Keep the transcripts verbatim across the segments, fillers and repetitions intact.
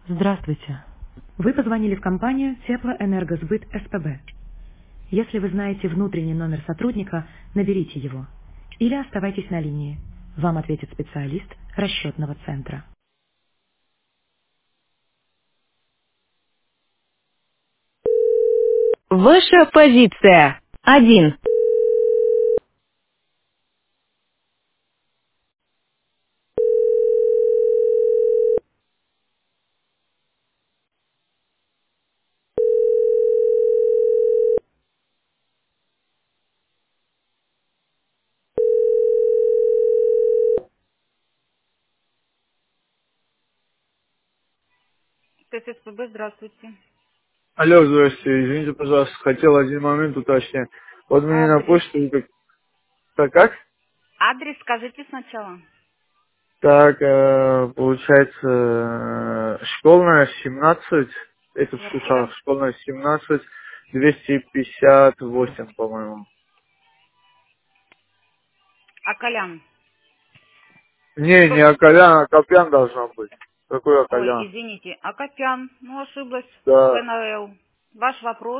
Здравствуйте. Вы позвонили в компанию Теплоэнергосбыт СПБ. Если вы знаете внутренний номер сотрудника, наберите его. Или оставайтесь на линии. Вам ответит специалист расчетного центра. Ваша позиция. Один. ТССПБ, здравствуйте. Алло, здравствуйте. Извините, пожалуйста, хотел один момент уточнить. Вот мне на Адрес. почту как... Так как? Адрес скажите сначала. Так, э, получается, э, школьная семнадцать, это в Квартира. Сушах, школьная семнадцать, двести пятьдесят восемь, по-моему. Акалян. Не, не Что? Акалян, а Копян должна быть. Какой Ой, Акалян? извините. Акопян. Ну, ошиблась. Да. ФНЛ. Ваш вопрос?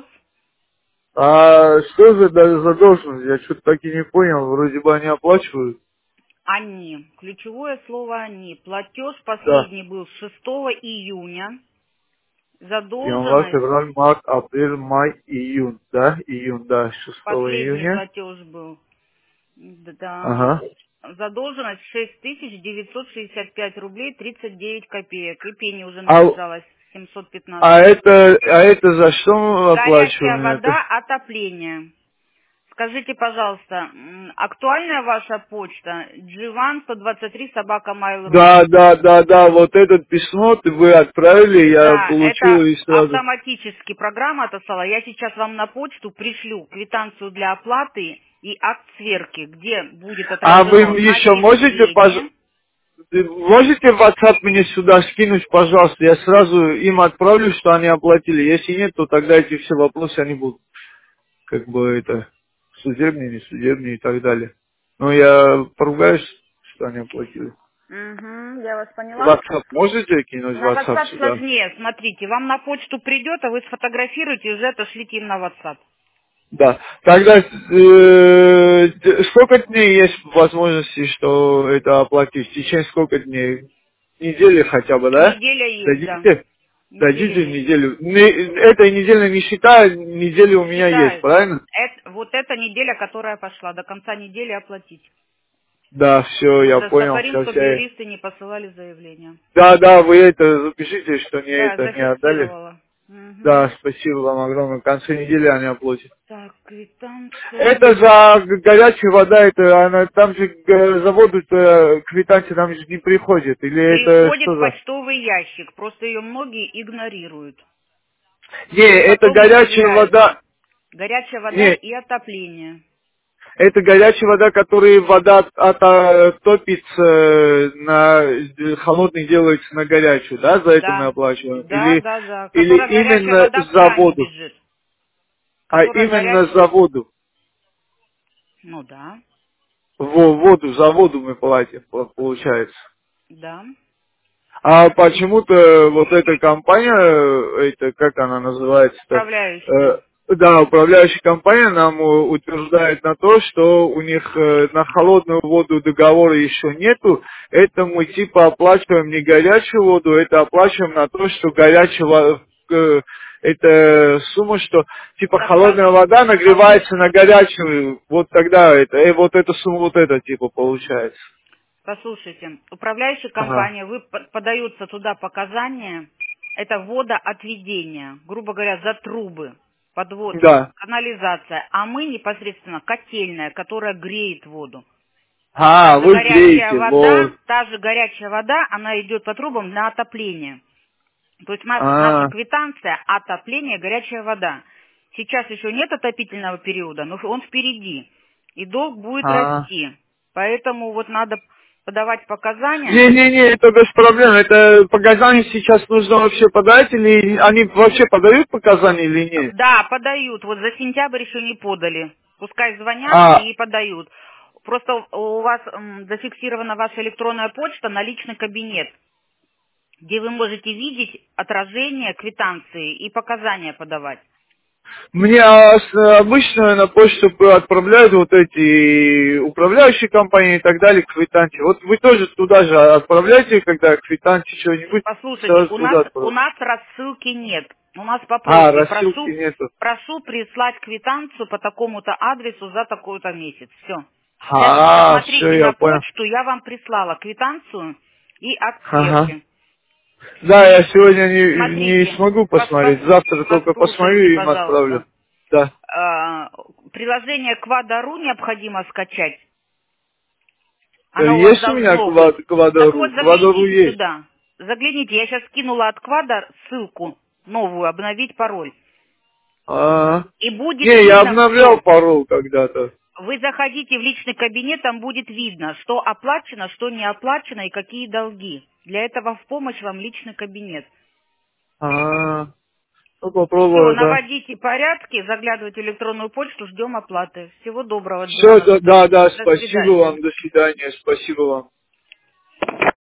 А что за да- задолженность? Я что-то так и не понял. Вроде бы они оплачивают. Они. Ключевое слово они. Платеж Да. последний был шестого июня. Январь, Задолженность. февраль, март, апрель, май, июнь, да? Июнь, да, шестого Последний июня. платеж был. Да. Ага. Задолженность шесть тысяч девятьсот шестьдесят пять рублей тридцать девять копеек. И пени уже А, наряжалась семьсот а пятнадцать. это, а это за что мы Горячая оплачиваем это? вода, отопление. Скажите, пожалуйста, м, актуальная ваша почта? дживан сто двадцать три собака mail.ru. Да, да, да, да, вот этот письмо ты вы отправили, я Да, получил это и сразу. автоматически программа отослала. Я сейчас вам на почту пришлю квитанцию для оплаты и акт сверки, где будет А вы отражено еще можете, начисление. пож- можете в WhatsApp мне сюда скинуть, пожалуйста, я сразу им отправлю, что они оплатили. Если нет, то тогда эти все вопросы, они будут, как бы, это, судебные, не судебные и так далее. Но я поругаюсь, что они оплатили. Угу, я вас В поняла. WhatsApp можете кинуть в На WhatsApp WhatsApp сюда? сложнее. Смотрите, вам на почту придет, а вы сфотографируете и уже отошлите им на WhatsApp. Да. Тогда э, д- сколько дней есть возможности, что это оплатить? В течение сколько дней? Недели хотя бы, да? Неделя есть, да. Дадите? Неделя Дадите есть. неделю. Не- этой недели не считая, неделя у меня есть, Считается. правильно? Это, вот эта неделя, которая пошла, до конца недели оплатить. Да, все, Мы я понял. застопорим, Сейчас чтобы я... юристы не посылали заявление. Да, да, вы это запишите, что мне Да, это не отдали. зафиксировала. Мгм. Да, спасибо вам огромное. В конце недели они оплатят. Так, квитанция. Это за г- горячая вода, это она там же г- за воду квитанция там же не приходит. Или это Приходит что в за? почтовый ящик, просто ее многие игнорируют. Не, И это потом не горячая разбираются. вода. Горячая вода Не, и отопление. это горячая вода, которая вода от- от- а, топится на э, холодный делается на горячую, да? За это мы Да, оплачиваем. да, Или да, да. или Которая горячая именно вода в за кране воду, бежит. а Которая именно горячая. за воду. Ну да, Во воду, за воду мы платим, по- получается. да. А почему-то вот эта компания, э, это как она называется-то, Управляющая. э, да, управляющая компания нам э, утверждает на то, что у них э, на холодную воду договора еще нету. Это мы типа оплачиваем не горячую воду, это оплачиваем на то, что горячая вода, э, это сумма, что типа Запас холодная вода холодной. нагревается на горячую, вот тогда это, э, вот эта сумма вот это типа получается. Послушайте, управляющая Ага. компания, вы по- подаются туда показания, это водоотведение, грубо говоря, за трубы, подводка, Да. канализация, а мы непосредственно котельная, которая греет воду. Та А, же вы горячая греете, вода, вот. та же горячая вода, она идет по трубам на отопление. То есть наша, наша А, квитанция отопление, горячая вода. Сейчас еще нет отопительного периода, но он впереди. И долг будет а. расти. Поэтому вот надо подавать показания. Не-не-не, это без проблем. Это показания сейчас нужно вообще подать, или они вообще подают показания или нет? Да, подают. Вот за сентябрь еще не подали. Пускай звонят А, и подают. Просто у вас м, зафиксирована ваша электронная почта на личный кабинет. где вы можете видеть отражение квитанции и показания подавать. Мне а, с- обычно на почту отправляют вот эти управляющие компании и так далее, квитанции. Вот вы тоже туда же отправляете, когда квитанции что-нибудь, Послушайте, сразу у туда нас, у отправляете. нас рассылки нет. У нас по А, просьбе. рассылки Прошу, нету. прошу прислать квитанцию по такому-то адресу за такой-то месяц. Все. Сейчас А, все, посмотрите я на понял. почту, я вам прислала квитанцию и акт Ага. сверки. Да, я сегодня не, не Смотрите, смогу пос- посмотреть, пос- завтра только посмотрю послушайте, и им отправлю. пожалуйста. Да. А, приложение Квадару необходимо скачать. Э, Оно у вас Есть у меня должно быть. квад, Так вот, квадру? Квадру загляните есть. сюда. Загляните, я сейчас скинула от Квада ссылку новую, обновить пароль. А, И будет не, я видно обновлял все. пароль когда-то. Вы заходите в личный кабинет, там будет видно, что оплачено, что не оплачено и какие долги. Для этого в помощь вам личный кабинет. А, ну Все, попробую, да. наводите порядки, заглядывайте в электронную почту, ждем оплаты. Всего доброго, Все, Дживан да, да, Анатольевич. да, До спасибо свидания. вам, до свидания, спасибо вам.